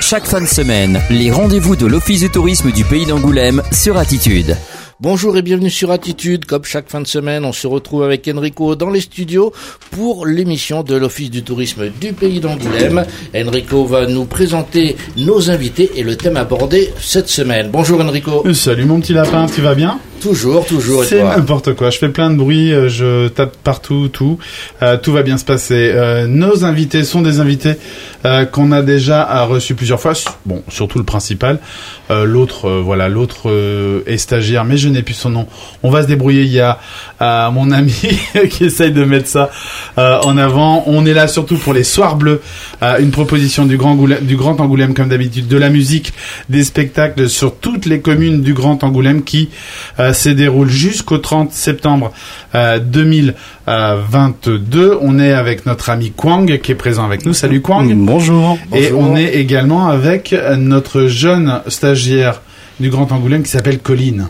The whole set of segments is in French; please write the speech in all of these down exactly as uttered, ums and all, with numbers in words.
Chaque fin de semaine, les rendez-vous de l'Office du tourisme du Pays d'Angoulême sur Attitude. Bonjour et bienvenue sur Attitude. Comme chaque fin de semaine, on se retrouve avec Enrico dans les studios pour l'émission de l'Office du tourisme du Pays d'Angoulême. Enrico va nous présenter nos invités et le thème abordé cette semaine. Bonjour Enrico. Salut mon petit lapin, tu vas bien ? Toujours, toujours. Et c'est toi ? N'importe quoi. Je fais plein de bruit, je tape partout, tout. Euh, tout va bien se passer. Euh, nos invités sont des invités euh, qu'on a déjà reçus plusieurs fois. Bon, surtout le principal. Euh, l'autre, euh, voilà, l'autre euh, est stagiaire, mais je n'ai plus son nom. On va se débrouiller. Il y a euh, mon ami qui essaye de mettre ça euh, en avant. On est là surtout pour les Soirs Bleus, euh, une proposition du Grand Angoulême, du Grand Angoulême comme d'habitude, de la musique, des spectacles sur toutes les communes du Grand Angoulême qui euh, se déroule jusqu'au trente septembre euh, deux mille vingt-deux. On est avec notre ami Kwang qui est présent avec nous. Salut Kwang. Bonjour. Et on est également avec notre jeune stagiaire du Grand Angoulême qui s'appelle Colline.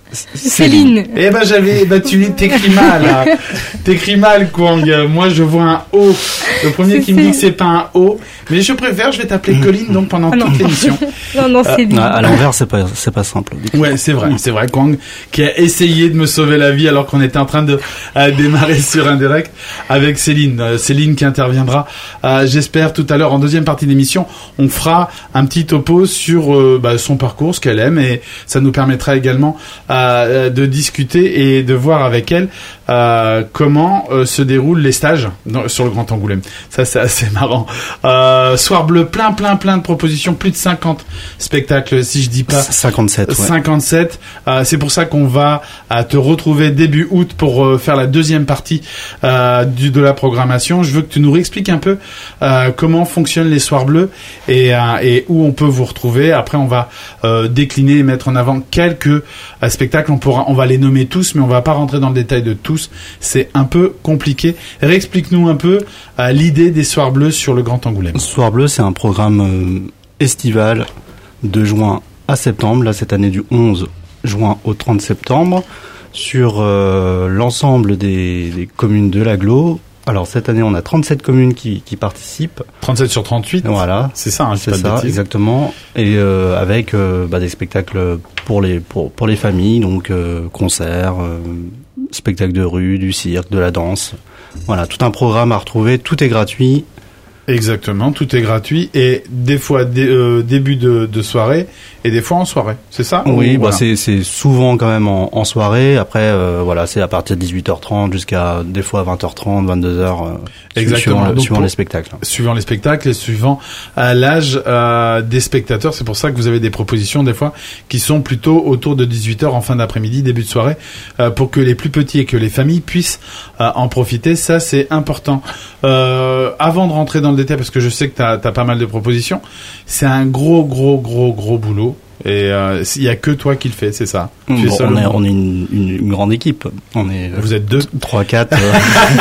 Céline. Eh ben j'avais, eh ben tu t'écris mal, là. T'écris mal, Kwang. Moi je vois un O. Le premier qui me dit que c'est pas un O, mais je préfère, je vais t'appeler Colline donc pendant ah toute l'émission. Non non, Céline. Euh, à l'envers c'est pas c'est pas simple. Ouais, c'est vrai, c'est vrai, Kwang qui a essayé de me sauver la vie alors qu'on était en train de euh, démarrer sur un direct avec Céline, euh, Céline qui interviendra. Euh, j'espère tout à l'heure en deuxième partie d'émission, on fera un petit topo sur euh, bah, son parcours, ce qu'elle aime, et ça nous permettra également euh, de discuter et de voir avec elle euh, comment euh, se déroulent les stages dans, sur le Grand Angoulême. Ça c'est assez marrant. Euh, Soir Bleu, plein plein plein de propositions, plus de cinquante spectacles si je dis pas cinquante-sept. Ouais. cinquante-sept. Euh, c'est pour ça qu'on va euh, te retrouver début août pour euh, faire la deuxième partie euh, du, de la programmation. Je veux que tu nous réexpliques un peu euh, comment fonctionnent les Soirs Bleus et, euh, et où on peut vous retrouver. Après on va euh, décliner et mettre en avant quelques euh, spectacles. On pourra, on va les nommer tous, mais on va pas rentrer dans le détail de tous. C'est un peu compliqué. Réexplique-nous un peu euh, l'idée des Soirs Bleus sur le Grand Angoulême. Soir Bleu, c'est un programme euh, estival de juin à septembre. Là, cette année du onze juin au trente septembre sur euh, l'ensemble des, des communes de l'agglo. Alors cette année, on a trente-sept communes qui, qui participent. trente-sept sur trente-huit. Voilà, c'est ça. Hein, c'est pas ça, exactement. Et euh, avec euh, bah, des spectacles pour les pour pour les familles, donc euh, concerts, euh, spectacles de rue, du cirque, de la danse. Voilà, tout un programme à retrouver. Tout est gratuit. Exactement, tout est gratuit et des fois dé, euh, début de, de soirée et des fois en soirée, c'est ça ? Oui, ou, bah voilà. c'est c'est souvent quand même en, en soirée. Après, euh, voilà, c'est à partir de dix-huit heures trente jusqu'à des fois vingt heures trente, vingt-deux heures. Euh, Exactement. Suivant, Donc suivant pour, les spectacles. Suivant les spectacles et suivant euh, l'âge euh, des spectateurs. C'est pour ça que vous avez des propositions des fois qui sont plutôt autour de dix-huit heures en fin d'après-midi, début de soirée, euh, pour que les plus petits et que les familles puissent euh, en profiter. Ça, c'est important. Euh, avant de rentrer dans le détail, parce que je sais que tu as pas mal de propositions, c'est un gros, gros, gros, gros boulot. Et il euh, y a que toi qui le fais, c'est ça. Bon, on, est, on est une, une, une grande équipe. On est. Vous êtes deux. Trois, quatre. Euh...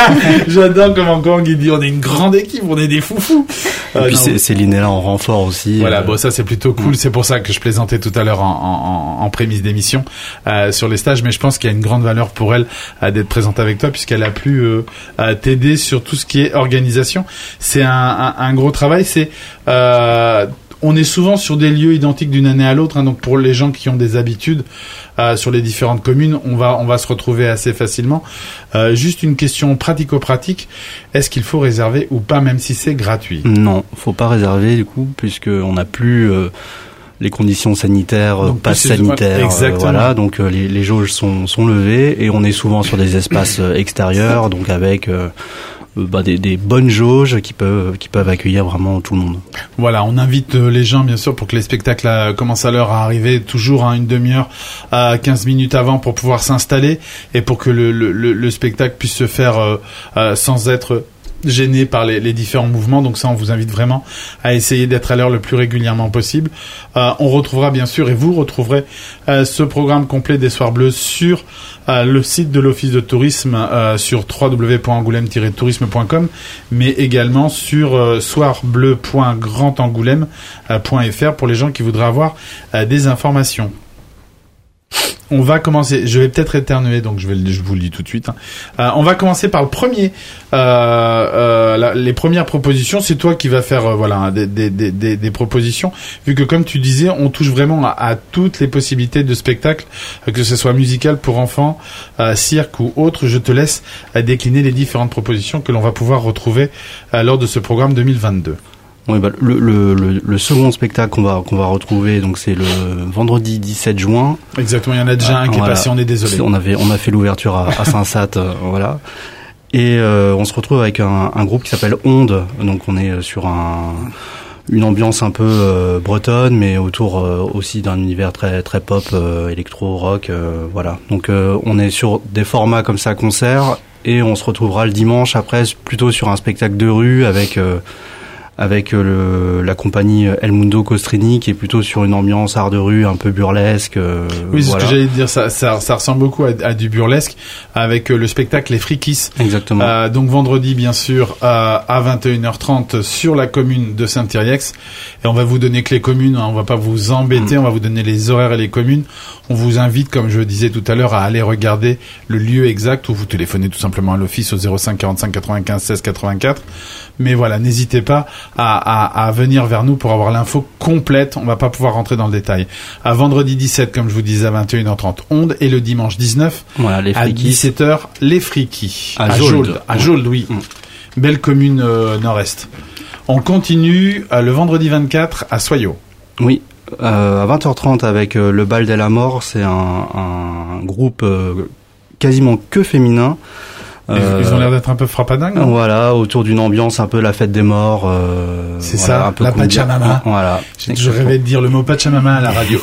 J'adore comment Kwang il dit on est une grande équipe, on est des foufous. Et euh, puis c'est, Céline est là en renfort aussi. Voilà, euh... bon ça c'est plutôt cool. Ouais. C'est pour ça que je plaisantais tout à l'heure en, en, en prémisse d'émission euh, sur les stages, mais je pense qu'il y a une grande valeur pour elle euh, d'être présente avec toi puisqu'elle a pu euh, euh, t'aider sur tout ce qui est organisation. C'est un, un, un gros travail. C'est euh, on est souvent sur des lieux identiques d'une année à l'autre, hein, donc pour les gens qui ont des habitudes euh, sur les différentes communes, on va on va se retrouver assez facilement. Euh, juste une question pratico-pratique, est-ce qu'il faut réserver ou pas, même si c'est gratuit ? Non, faut pas réserver du coup, puisque on n'a plus euh, les conditions sanitaires, donc, passe sanitaire, euh, voilà. Donc euh, les, les jauges sont sont levées et on est souvent sur des espaces euh, extérieurs, donc avec euh, Bah, des, des bonnes jauges qui peuvent qui peuvent accueillir vraiment tout le monde. Voilà, on invite les gens bien sûr pour que les spectacles euh, commencent à l'heure à arriver toujours hein, une demi-heure à quinze minutes avant pour pouvoir s'installer et pour que le le, le, le spectacle puisse se faire euh, euh, sans être gêné par les, les différents mouvements. Donc ça, on vous invite vraiment à essayer d'être à l'heure le plus régulièrement possible. Euh, on retrouvera bien sûr, et vous retrouverez euh, ce programme complet des Soirs Bleus sur euh, le site de l'Office de tourisme euh, sur w w w point angoulême tiret tourisme point com, mais également sur euh, soirsbleu point grand angoulême point f r pour les gens qui voudraient avoir euh, des informations. On va commencer. Je vais peut-être éternuer, donc je vais, je vous le dis tout de suite. Hein. Euh, on va commencer par le premier, euh, euh, la, les premières propositions. C'est toi qui vas faire, euh, voilà, des, des, des, des propositions. Vu que, comme tu disais, on touche vraiment à, à toutes les possibilités de spectacle, euh, que ce soit musical pour enfants, euh, cirque ou autre. Je te laisse euh, décliner les différentes propositions que l'on va pouvoir retrouver euh, lors de ce programme deux mille vingt-deux. Oui, bah, le, le, le, le second spectacle qu'on va, qu'on va retrouver, donc c'est le vendredi dix-sept juin. Exactement, il y en a déjà un qui voilà. est passé, on est désolé. On avait, on a fait l'ouverture à, à Saint-Sath, euh, voilà. Et euh, on se retrouve avec un, un groupe qui s'appelle Onde, donc on est sur un, une ambiance un peu euh, bretonne, mais autour euh, aussi d'un univers très, très pop, euh, électro, rock, euh, voilà. Donc euh, on est sur des formats comme ça, concert, et on se retrouvera le dimanche après, plutôt sur un spectacle de rue avec... Euh, avec le, la compagnie El Mundo Costrini qui est plutôt sur une ambiance art de rue un peu burlesque. Euh, oui, c'est voilà. ce que j'allais dire, ça, ça, ça ressemble beaucoup à, à du burlesque avec le spectacle Les Frikis. Exactement. Euh, donc vendredi, bien sûr, euh, à vingt et une heures trente sur la commune de Saint-Thirieix. Et on va vous donner que les communes, hein, on va pas vous embêter, mmh. on va vous donner les horaires et les communes. On vous invite, comme je disais tout à l'heure, à aller regarder le lieu exact ou vous téléphonez tout simplement à l'office au zéro cinq quarante-cinq quatre-vingt-quinze seize quatre-vingt-quatre. Mais voilà, n'hésitez pas à, à, à venir vers nous pour avoir l'info complète. On va pas pouvoir rentrer dans le détail. À vendredi dix-sept, comme je vous disais, à vingt et une heures trente, Onde, et le dimanche dix-neuf, voilà, les à dix-sept heures, les Frikis. À, à Jauldes. À Jauldes, oui. Mmh. Belle commune euh, nord-est. On continue euh, le vendredi vingt-quatre à Soyaux. Oui. Euh, à vingt heures trente avec euh, le Bal de la Mort, c'est un, un groupe euh, quasiment que féminin. Euh, Ils ont l'air d'être un peu frappadingues. Voilà, autour d'une ambiance un peu la fête des morts. Euh, c'est voilà, ça, un peu la Pachamama. Voilà. Je rêvais de dire le mot Pachamama à la radio.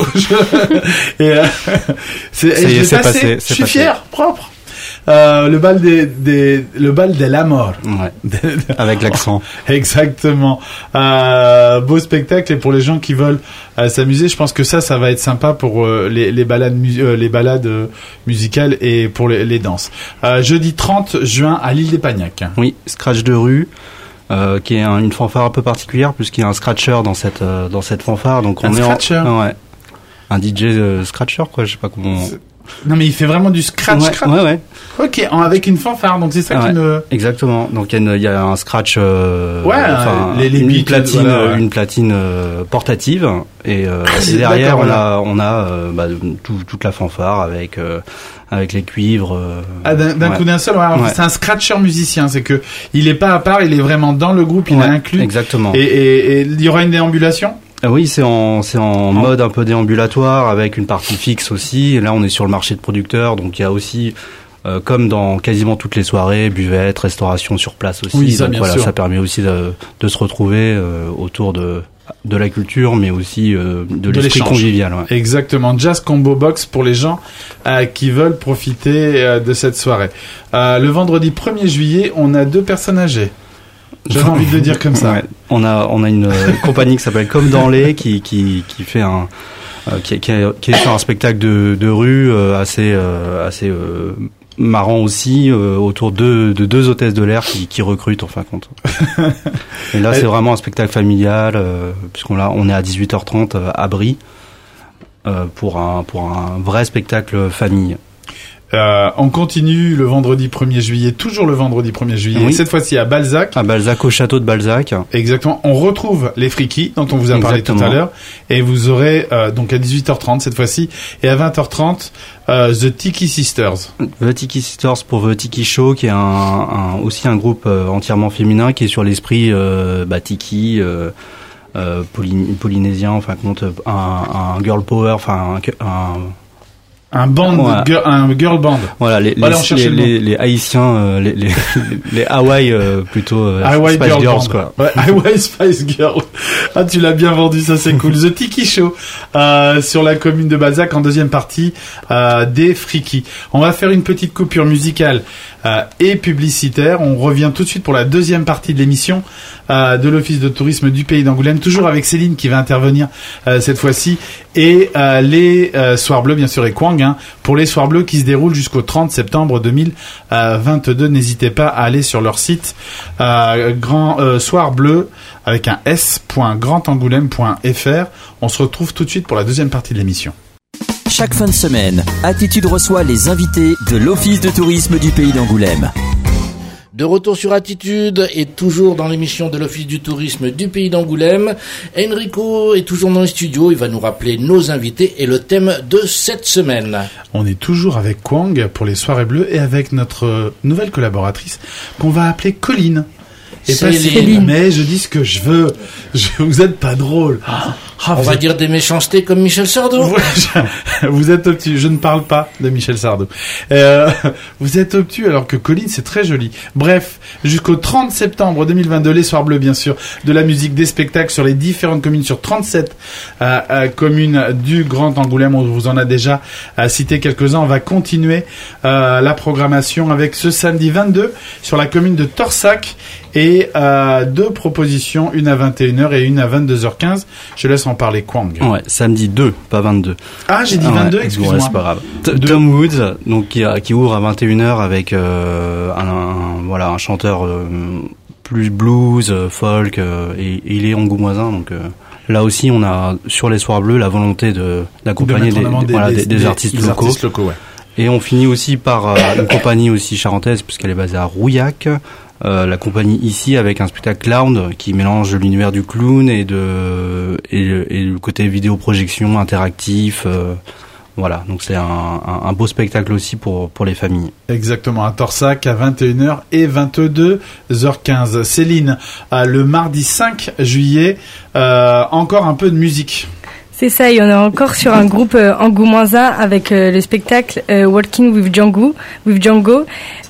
et euh, c'est, c'est, et c'est passé. passé. Je suis passé. fier, propre. Euh, le bal des, des, le bal de la mort. Ouais. Avec l'accent. Exactement. Euh, beau spectacle, et pour les gens qui veulent euh, s'amuser, je pense que ça, ça va être sympa pour euh, les, les balades, mu- euh, les balades euh, musicales et pour les, les danses. Euh, jeudi trente juin à l'île des Pagnacs. Oui, scratch de rue. Euh, qui est un, une fanfare un peu particulière puisqu'il y a un scratcher dans cette euh, dans cette fanfare, donc on un est scratcher. En, ouais, un D J euh, scratcher quoi, je sais pas comment. C'est... Non mais il fait vraiment du scratch, ouais, scratch. Ouais ouais. Ok, avec une fanfare, donc c'est ça ouais, qui me. Exactement. Donc il y, y a un scratch. Euh, ouais. Enfin, les, les une beats, platine, voilà, ouais. une platine euh, portative et, euh, ah, et derrière on voilà. a on a euh, bah, tout, toute la fanfare avec euh, avec les cuivres. Euh, ah d'un, d'un ouais. coup d'un seul. Ouais, ouais. C'est un scratcher musicien, c'est que il est pas à part, il est vraiment dans le groupe, il ouais, est inclus. Exactement. Et, et, et il y aura une déambulation. Oui, c'est en c'est en oh. mode un peu déambulatoire avec une partie fixe aussi. Et là, on est sur le marché de producteurs, donc il y a aussi, euh, comme dans quasiment toutes les soirées, buvette, restauration sur place aussi. Oui, ça, donc bien voilà, sûr. ça permet aussi de, de se retrouver euh, autour de de la culture, mais aussi euh, de, de l'esprit l'échange. Convivial. Ouais. Exactement, Jazz Combo Box pour les gens euh, qui veulent profiter euh, de cette soirée. Euh, le vendredi premier juillet, on a deux personnes âgées. J'avais envie de le dire comme ça. Ouais. On a on a une euh, compagnie qui s'appelle Comme dans les qui qui qui fait un euh, qui, qui, est, qui est sur un spectacle de de rue euh, assez euh, assez euh, marrant aussi euh, autour de de deux hôtesses de l'air qui qui recrutent en fin de compte. Et là c'est vraiment un spectacle familial euh, puisqu'on là on est à dix-huit heures trente euh, à Brie euh, pour un pour un vrai spectacle famille. Euh, on continue le vendredi premier juillet, toujours le vendredi premier juillet, oui. Cette fois-ci à Balzac. À Balzac, au château de Balzac. Exactement. On retrouve les Frikis dont on vous a Exactement. parlé tout à l'heure, et vous aurez euh, donc à dix-huit heures trente cette fois-ci, et à vingt heures trente euh, The Tiki Sisters. The Tiki Sisters pour The Tiki Show, qui est un, un aussi un groupe euh, entièrement féminin qui est sur l'esprit euh, bah, Tiki. Euh, euh, poly- polynésien, enfin compte un, un girl power, enfin un, un Un band, voilà. girl, un girl band. Voilà, les, voilà, les, les, les, les Haïtiens, euh, les, les, les Hawaii, euh, plutôt, euh, Hawaii Spice Girl Girls, band. quoi. Ouais, Hawaii Spice Girl. Ah, tu l'as bien vendu, ça c'est cool. The Tiki Show, euh, sur la commune de Balzac en deuxième partie, euh, des Frikis. On va faire une petite coupure musicale, euh, et publicitaire. On revient tout de suite pour la deuxième partie de l'émission, euh, de l'Office de tourisme du Pays d'Angoulême. Toujours avec Céline qui va intervenir, euh, cette fois-ci. Et, euh, les, euh, Soirs Bleus, bien sûr, et Kwang, hein, pour les Soirs Bleus qui se déroulent jusqu'au trente septembre deux mille vingt-deux. N'hésitez pas à aller sur leur site, euh, grand, euh, Soirs Bleus avec un s point grand angoulême point f r. On se retrouve tout de suite pour la deuxième partie de l'émission. Chaque fin de semaine, Attitude reçoit les invités de l'Office de tourisme du Pays d'Angoulême. De retour sur Attitude et toujours dans l'émission de l'Office du tourisme du Pays d'Angoulême, Enrico est toujours dans les studios. Il va nous rappeler nos invités et le thème de cette semaine. On est toujours avec Kwang pour les soirées bleues et avec notre nouvelle collaboratrice qu'on va appeler Colline. Et pas Céline. Mais je dis ce que je veux. Je, vous êtes pas drôle. Ah, ah, on va êtes... dire des méchancetés comme Michel Sardou. Ouais, je, vous êtes obtus. Je ne parle pas de Michel Sardou. Euh, vous êtes obtus alors que Colline, c'est très joli. Bref, jusqu'au trente septembre deux mille vingt-deux, les Soirs Bleus, bien sûr, de la musique, des spectacles sur les différentes communes, sur trente-sept euh, euh, communes du Grand Angoulême. On vous en a déjà euh, cité quelques-uns. On va continuer euh, la programmation avec ce samedi vingt-deux sur la commune de Torsac. Et euh, deux propositions, une à vingt et une heures et une à vingt-deux heures quinze. Je laisse en parler Kwang. Ouais, samedi deux, pas vingt-deux. Ah, j'ai dit vingt-deux, ouais, excuse-moi. Ouais, c'est pas grave. T- Tom Woods, donc qui, qui ouvre à vingt et une heures avec euh, un, un voilà un chanteur euh, plus blues, folk, euh, et, et il est angoumoisin, donc. Euh, Là aussi, on a sur les Soirs Bleus la volonté de d'accompagner de des, des, des, voilà, des, des, des artistes des locaux. Artistes locaux ouais. Et on finit aussi par euh, une compagnie aussi charentaise puisqu'elle est basée à Rouillac. Euh, la compagnie ici avec un spectacle clown qui mélange l'univers du clown et de et, et le côté vidéoprojection interactif. Euh, voilà, donc c'est un, un, un beau spectacle aussi pour pour les familles. Exactement, à Torsac à vingt et une heures et vingt-deux heures quinze. Céline, euh, le mardi cinq juillet, euh, encore un peu de musique. C'est ça, et on est encore sur un groupe euh, angoumoisin avec euh, le spectacle euh, Walking with Django. With Django.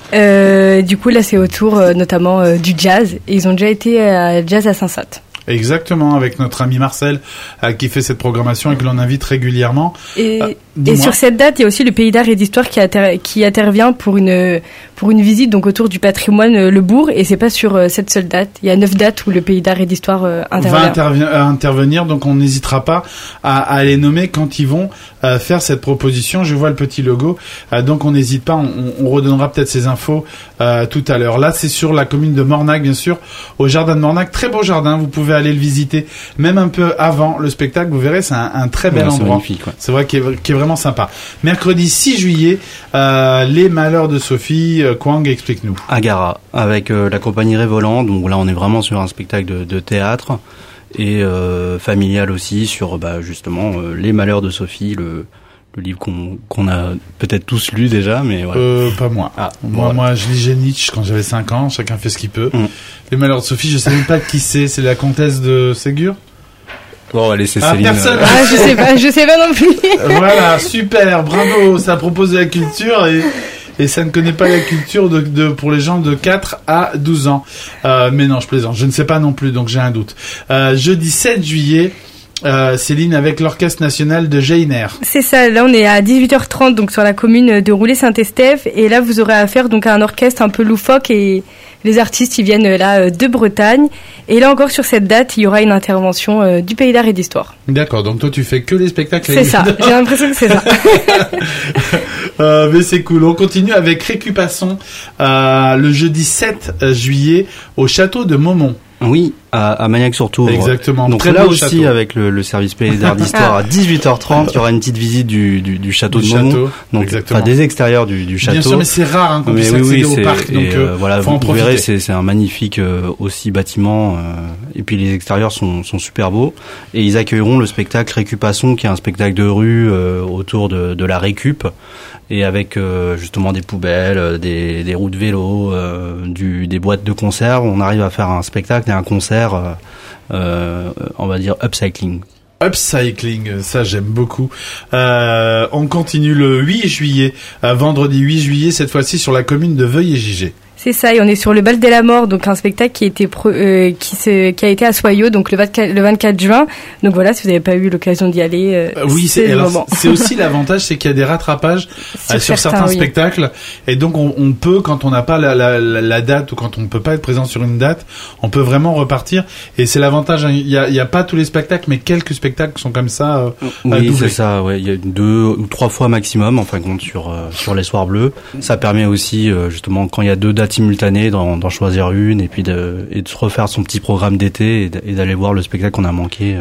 Euh, du coup, là, c'est autour euh, notamment euh, du jazz. Et ils ont déjà été à Jazz à Saint-Saëns. Exactement, avec notre ami Marcel euh, qui fait cette programmation et que l'on invite régulièrement. Et, euh, et sur cette date, il y a aussi le Pays d'Art et d'Histoire qui, inter- qui intervient pour une, pour une visite donc autour du patrimoine euh, Le Bourg. Et c'est pas sur euh, cette seule date. Il y a neuf dates où le Pays d'Art et d'Histoire euh, intervient. Va intervi- euh, intervenir, donc on n'hésitera pas à, à les nommer quand ils vont euh, faire cette proposition. Je vois le petit logo, euh, donc on n'hésite pas. On, on redonnera peut-être ces infos euh, tout à l'heure. Là, c'est sur la commune de Mornac, bien sûr, au jardin de Mornac. Très beau jardin, vous pouvez aller le visiter, même un peu avant le spectacle. Vous verrez, c'est un, un très bel ouais, endroit. C'est magnifique, ouais. C'est vrai qu'il est, qu'il est vraiment sympa. Mercredi six juillet, euh, les Malheurs de Sophie. euh, Kwang, explique-nous. À Gara, avec euh, la compagnie Révolant. Donc là, on est vraiment sur un spectacle de, de théâtre et euh, familial aussi sur bah, justement euh, les Malheurs de Sophie, le le livre qu'on qu'on a peut-être tous lu déjà, mais voilà. Euh, pas moi. Ah, moi, ouais. moi, je lisais Nietzsche quand j'avais cinq ans. Chacun fait ce qu'il peut. Mm. Les Malheurs de Sophie, je sais même pas qui c'est. C'est la comtesse de Ségur. Bon, on va laisser Ah, Céline. personne. euh, Ah, je sais pas, je sais pas non plus. Voilà, super, bravo. Ça propose de la culture et et ça ne connaît pas la culture de, de pour les gens de quatre à douze ans. Euh, mais non, je plaisante. Je ne sais pas non plus, donc j'ai un doute. Euh, jeudi sept juillet. Euh, Céline, avec l'Orchestre National de Geiner. C'est ça, là on est à dix-huit heures trente donc sur la commune de Roulet-Saint-Estève et là vous aurez affaire donc à un orchestre un peu loufoque et les artistes ils viennent là de Bretagne et là encore sur cette date il y aura une intervention euh, du Pays d'Art et d'Histoire. D'accord, donc toi tu fais que les spectacles. C'est ça, j'ai l'impression que c'est ça. euh, mais c'est cool, on continue avec Récupasson euh, le jeudi sept juillet au château de Maumont. Oui, à, à Magnac-sur-Tours. Exactement. Donc très là beau aussi, château. avec le, le service Pays d'Art d'Histoire, à dix-huit heures trente, il y aura une petite visite du, du, du château Du de Maumont. château, Donc, exactement. enfin, des extérieurs du, du château. Bien sûr, mais c'est rare hein, qu'on Mais puisse oui, accéder oui, au c'est, parc, donc et, euh, voilà, faut en vous profiter. verrez, c'est, c'est un magnifique euh, aussi bâtiment. Euh, et puis les extérieurs sont, sont super beaux. Et ils accueilleront le spectacle Récupasson, qui est un spectacle de rue euh, autour de, de la récup. Et avec euh, justement des poubelles, euh, des, des roues de vélo, euh, du, des boîtes de conserve, on arrive à faire un spectacle et un concert, euh, euh, on va dire upcycling. Upcycling, ça j'aime beaucoup. Euh, on continue le huit juillet, euh, vendredi huit juillet, cette fois-ci sur la commune de Veuil-et-Gigé. C'est ça, et on est sur le Bal de la Mort, donc un spectacle qui, était pro, euh, qui, se, qui a été à Soyaux, donc le vingt-quatre, le vingt-quatre juin. Donc voilà, si vous n'avez pas eu l'occasion d'y aller, euh, euh, oui, c'est, c'est le alors, moment. C'est aussi l'avantage, c'est qu'il y a des rattrapages sur, euh, sur certains, certains oui. spectacles, et donc on, on peut, quand on n'a pas la, la, la, la date ou quand on ne peut pas être présent sur une date, on peut vraiment repartir. Et c'est l'avantage. Il y a, il y a pas tous les spectacles, mais quelques spectacles sont comme ça. Euh, oui, doublés. C'est ça. Ouais, il y a deux ou trois fois maximum, en fin de compte, sur euh, sur les Soirs Bleus. Ça permet aussi, euh, justement, quand il y a deux dates simultanées, dans d'en choisir une et puis de, et de se refaire son petit programme d'été et d'aller voir le spectacle qu'on a manqué.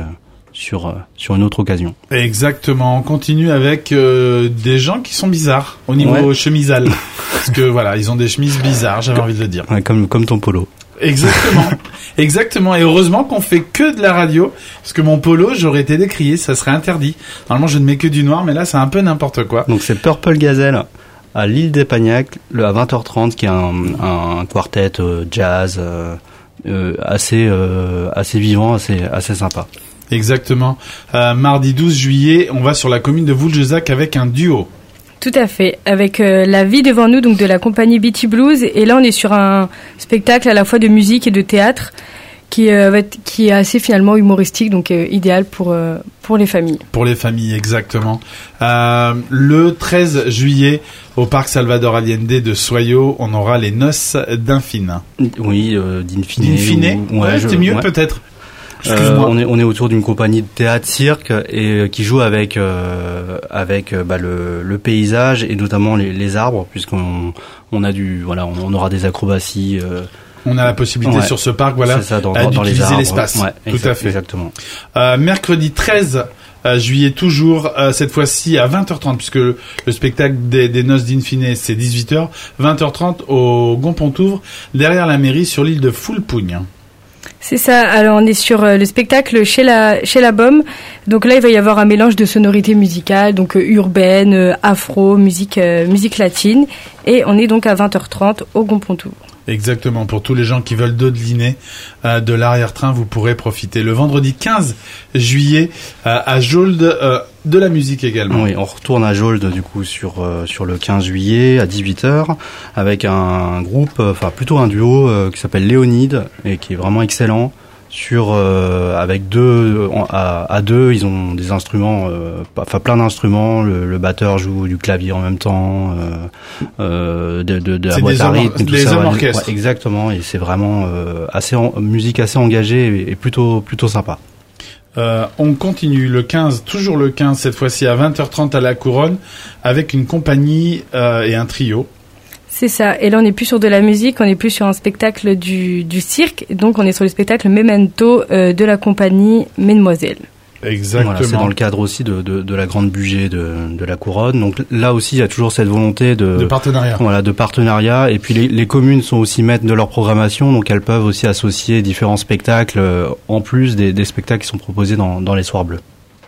sur euh, sur une autre occasion. Exactement. On continue avec euh, des gens qui sont bizarres au niveau ouais. chemisal, parce que voilà, ils ont des chemises bizarres. J'avais envie de le dire. Ouais, comme comme ton polo. Exactement, exactement. Et heureusement qu'on fait que de la radio, parce que mon polo, j'aurais été décrié, ça serait interdit. Normalement, je ne mets que du noir, mais là, c'est un peu n'importe quoi. Donc c'est Purple Gazelle à l'île d'Épagnac, le à vingt heures trente, qui est un, un quartet euh, jazz euh, euh, assez euh, assez vivant, assez assez sympa. Exactement. Euh, mardi douze juillet, on va sur la commune de Voulgesac avec un duo. Tout à fait, avec euh, La vie devant nous, donc de la compagnie Beatty Blues, et là on est sur un spectacle à la fois de musique et de théâtre qui euh, va être, qui est assez finalement humoristique, donc euh, idéal pour euh, pour les familles. Pour les familles, exactement. Euh, le treize juillet, au parc Salvador Allende de Soyo, on aura les noces d'Infine. Oui, euh, d'Infine. D'Infine. Ou... Ouais, ouais, c'était mieux ouais. peut-être. Euh, on est on est autour d'une compagnie de théâtre cirque et euh, qui joue avec euh, avec euh, bah, le le paysage et notamment les les arbres, puisqu'on on a du voilà on, on aura des acrobaties. Euh, on a la possibilité ouais. sur ce parc voilà ça, dans, euh, dans d'utiliser les l'espace. Ouais, tout exact, à fait. Exactement. Euh, mercredi treize euh, juillet toujours euh, cette fois-ci à vingt heures trente, puisque le, le spectacle des, des noces d'Infine c'est dix-huit heures, vingt heures trente au Gompontouvre derrière la mairie sur l'île de Foulpougne. C'est ça. Alors on est sur euh, le spectacle chez la chez la Baume. Donc là il va y avoir un mélange de sonorités musicales, donc euh, urbaine, euh, afro, musique euh, musique latine, et on est donc à vingt heures trente au Gompontouvre. Exactement. Pour tous les gens qui veulent dodeliner euh, de l'arrière-train, vous pourrez profiter. Le vendredi quinze juillet euh, à Jolde, euh, de la musique également. Oui, on retourne à Jolde du coup sur euh, sur le quinze juillet à dix-huit heures avec un groupe, enfin euh, plutôt un duo euh, qui s'appelle Léonide et qui est vraiment excellent. Sur euh, avec deux à, à deux, ils ont des instruments, euh, enfin plein d'instruments. Le, le batteur joue du clavier en même temps, euh, euh, de, de, de la boîte à rythme, tout ça. Hommes orchestres. Ouais, exactement, et c'est vraiment euh, assez en, musique assez engagée et, et plutôt plutôt sympa. Euh, on continue le quinze, toujours le quinze cette fois-ci à vingt heures trente à la Couronne avec une compagnie euh, et un trio. C'est ça. Et là, on n'est plus sur de la musique, on est plus sur un spectacle du, du cirque. Donc, on est sur le spectacle Memento euh, de la compagnie Mesdemoiselles. Exactement. Voilà, c'est dans le cadre aussi de, de, de la grande budget de, de la Couronne. Donc là aussi, il y a toujours cette volonté de, de partenariat. Voilà, de partenariat. Et puis les, les communes sont aussi maîtres de leur programmation, donc elles peuvent aussi associer différents spectacles euh, en plus des, des spectacles qui sont proposés dans, dans les soirs bleus.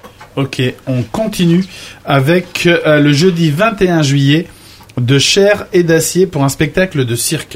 Ok, on continue avec euh, le jeudi vingt et un juillet. De chair et d'acier pour un spectacle de cirque.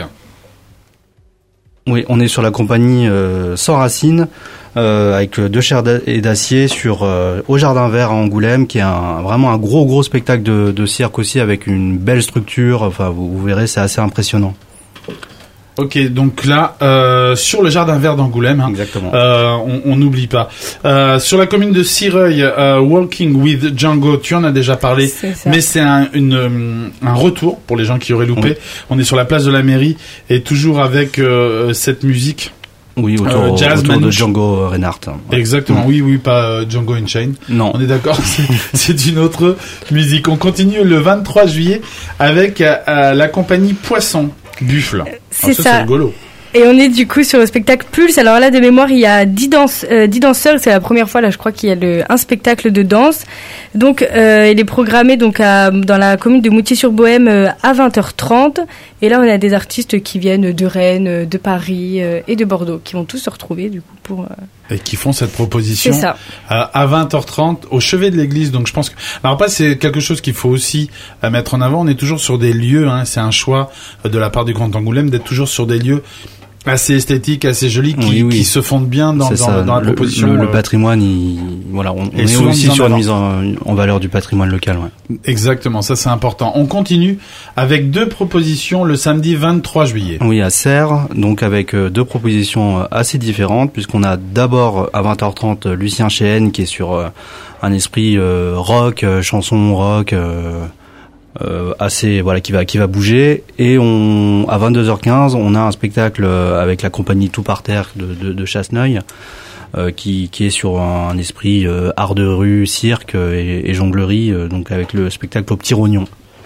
Oui, on est sur la compagnie euh, Sans Racines euh, avec De chair et d'acier sur euh, au Jardin Vert à Angoulême, qui est un, vraiment un gros gros spectacle de, de cirque aussi avec une belle structure. Enfin, vous, vous verrez, c'est assez impressionnant. Ok, donc là, euh, sur le Jardin Vert d'Angoulême, hein, exactement. Euh, on n'oublie pas. Euh, sur la commune de Cireuil, euh, Walking with Django, tu en as déjà parlé, c'est mais c'est un, une, un retour pour les gens qui auraient loupé. Oui. On est sur la place de la mairie et toujours avec euh, cette musique. Oui, autour, euh, jazz, autour de Django Reinhardt. Ouais. Exactement, mmh. oui, oui, pas euh, Django Unchained. Non. On est d'accord, c'est, c'est une autre musique. On continue le vingt-trois juillet avec euh, la compagnie Poisson. Buffle. C'est ça, ça. C'est rigolo. Et on est du coup sur le spectacle Pulse. Alors là, de mémoire, il y a dix danse, euh, dix danseurs. C'est la première fois, là, je crois qu'il y a le, un spectacle de danse. Donc, euh, il est programmé donc à, dans la commune de Moutier-sur-Bohème euh, à vingt heures trente. Et là, on a des artistes qui viennent de Rennes, de Paris euh, et de Bordeaux, qui vont tous se retrouver du coup pour... Euh... Et qui font cette proposition c'est ça. À, à vingt heures trente au chevet de l'église. Donc, je pense que... Alors après, c'est quelque chose qu'il faut aussi euh, mettre en avant. On est toujours sur des lieux, hein, c'est un choix euh, de la part du Grand Angoulême d'être toujours sur des lieux assez esthétique, assez joli, qui, oui, oui. qui se fondent bien dans, dans, dans la le, proposition. Le, le, le patrimoine, il, voilà, on, on est aussi sur une mise en, en valeur du patrimoine local. Ouais. Exactement, ça c'est important. On continue avec deux propositions le samedi vingt-trois juillet. Oui, à Serres, donc avec deux propositions assez différentes, puisqu'on a d'abord à vingt heures trente Lucien Chéenne qui est sur un esprit euh, rock, euh, chanson rock. Euh, Euh, assez voilà qui va qui va bouger, et on à vingt-deux heures quinze on a un spectacle avec la compagnie Tout par terre de de, de Chasseneuil euh, qui qui est sur un, un esprit euh, art de rue, cirque et, et jonglerie, euh, donc avec le spectacle Au Petit Rognon.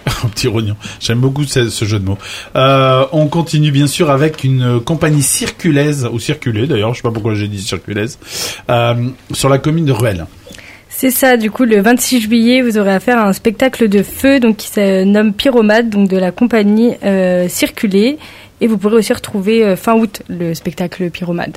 Au petit rognon. J'aime beaucoup ce, ce jeu de mots. Euh, on continue bien sûr avec une compagnie circulaise, ou circulée d'ailleurs, je sais pas pourquoi j'ai dit circulaise, euh, sur la commune de Ruelle. C'est ça, du coup, le vingt-six juillet, vous aurez affaire à un spectacle de feu donc, qui se nomme Pyromade, donc de la compagnie euh, Circulée. Et vous pourrez aussi retrouver euh, fin août le spectacle Pyromade.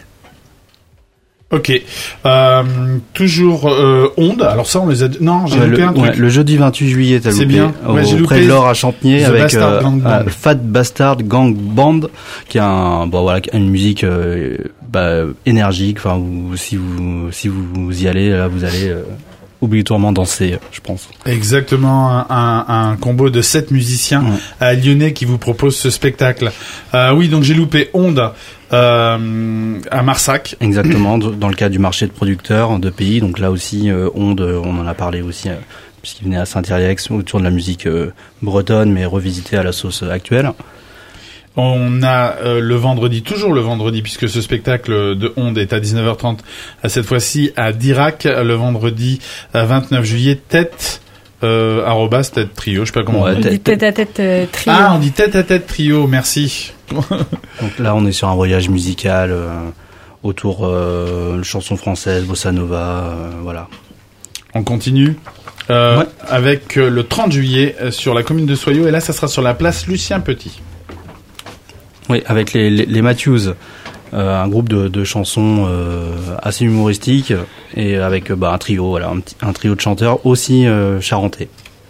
Ok. Euh, toujours euh, Onde. Alors ça, on les a... Non, j'ai ouais, loupé le, un truc. Ouais, le jeudi vingt-huit juillet, t'as C'est loupé. bien. Ouais, j'ai auprès loupé de l'Or à Champnier The avec Bastard euh, Gang euh, Fat Bastard Gang Band, qui a un, bon, voilà, une musique euh, bah, énergique. Enfin, vous, si vous si vous y allez, là, vous allez... Euh, obligatoirement danser, je pense. Exactement, un, un, un combo de sept musiciens ouais. à lyonnais qui vous propose ce spectacle. Euh, oui, donc j'ai loupé Onde euh, à Marsac. Exactement, dans le cadre du marché de producteurs de pays. Donc là aussi, euh, Onde, on en a parlé aussi, euh, puisqu'il venait à Saint-Yrieix autour de la musique euh, bretonne, mais revisitée à la sauce actuelle. On a euh, le vendredi, toujours le vendredi, puisque ce spectacle de Onde est à dix-neuf heures trente, cette fois-ci à Dirac, le vendredi vingt-neuf juillet, tête, euh, arrobas, tête trio, je sais pas comment ouais, on dit. On dit tête à tête euh, trio. Ah, on dit tête à tête trio, merci. Donc là, on est sur un voyage musical euh, autour euh, de chansons françaises, bossa nova, euh, voilà. On continue euh, ouais. avec euh, le trente juillet euh, sur la commune de Soyaux, et là, ça sera sur la place Lucien Petit. Oui, avec les, les, les Matthews, euh, un groupe de, de chansons euh, assez humoristiques et avec bah, un trio, voilà, un, petit, un trio de chanteurs aussi euh, charentais.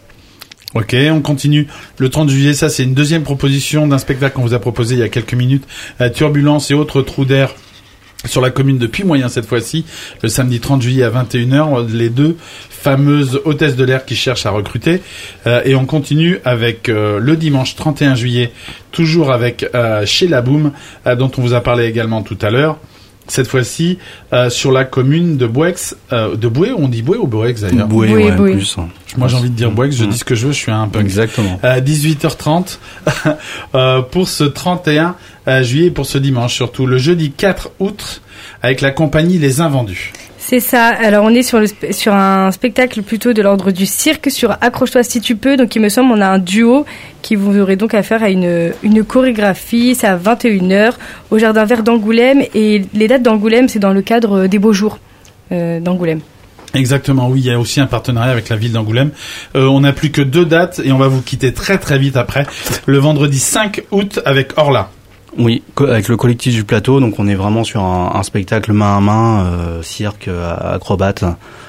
Ok, on continue. Le trente juillet, ça c'est une deuxième proposition d'un spectacle qu'on vous a proposé il y a quelques minutes, euh, Turbulence et autres trous d'air. Sur la commune de Puy-Moyen cette fois-ci, le samedi trente juillet à vingt et une heures, les deux fameuses hôtesses de l'air qui cherchent à recruter. Euh, et on continue avec euh, le dimanche trente et un juillet, toujours avec euh, Chez La Boum, euh, dont on vous a parlé également tout à l'heure. Cette fois-ci, euh, sur la commune de Bouex, euh, de Boué, on dit Boué ou Bouex d'ailleurs? Boué, Boué, ouais, Boué. plus. Moi j'ai envie de dire Bouex, je mmh. dis ce que je veux, je suis un punk. Exactement. Euh, dix-huit heures trente euh, pour ce trente et un juillet, pour ce dimanche surtout. Le jeudi quatre août, avec la compagnie Les Invendus. C'est ça. Alors on est sur, le, sur un spectacle plutôt de l'ordre du cirque, sur Accroche-toi si tu peux. Donc il me semble on a un duo qui vous aurez donc affaire à une, une chorégraphie. C'est à vingt et une heures au Jardin Vert d'Angoulême. Et les dates d'Angoulême, c'est dans le cadre des Beaux Jours euh, d'Angoulême. Exactement, oui, il y a aussi un partenariat avec la ville d'Angoulême. Euh, on n'a plus que deux dates et on va vous quitter très très vite après. Le vendredi cinq août avec Orla. Oui, avec le collectif du plateau, donc on est vraiment sur un, un spectacle main à main, euh, cirque, acrobate,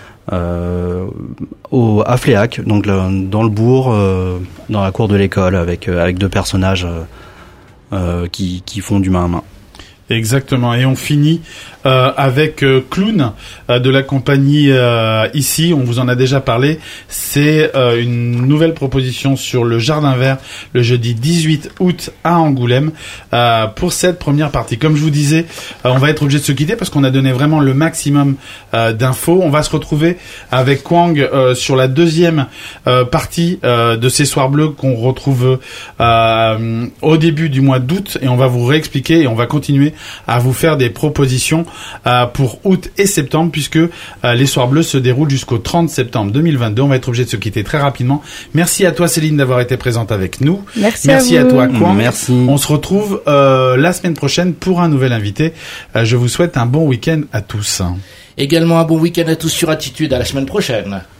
euh, au, à Fléac, donc le, dans le bourg, euh, dans la cour de l'école, avec, avec deux personnages euh, euh, qui, qui font du main à main. Exactement, et on finit euh, avec euh, Clown euh, de la compagnie euh, ici, on vous en a déjà parlé, c'est euh, une nouvelle proposition sur le Jardin Vert le jeudi dix-huit août à Angoulême euh, pour cette première partie. Comme je vous disais, euh, on va être obligé de se quitter parce qu'on a donné vraiment le maximum euh, d'infos. On va se retrouver avec Kwang euh, sur la deuxième euh, partie euh, de ces soirs bleus qu'on retrouve euh, au début du mois d'août et on va vous réexpliquer et on va continuer à vous faire des propositions euh, pour août et septembre puisque euh, les soirs bleus se déroulent jusqu'au trente septembre deux mille vingt-deux. On va être obligé de se quitter très rapidement. Merci à toi Céline d'avoir été présente avec nous. Merci, Merci à, à vous. toi Kwang. Merci. On se retrouve euh, la semaine prochaine pour un nouvel invité. Euh, je vous souhaite un bon week-end à tous. Également un bon week-end à tous sur Attitude. À la semaine prochaine.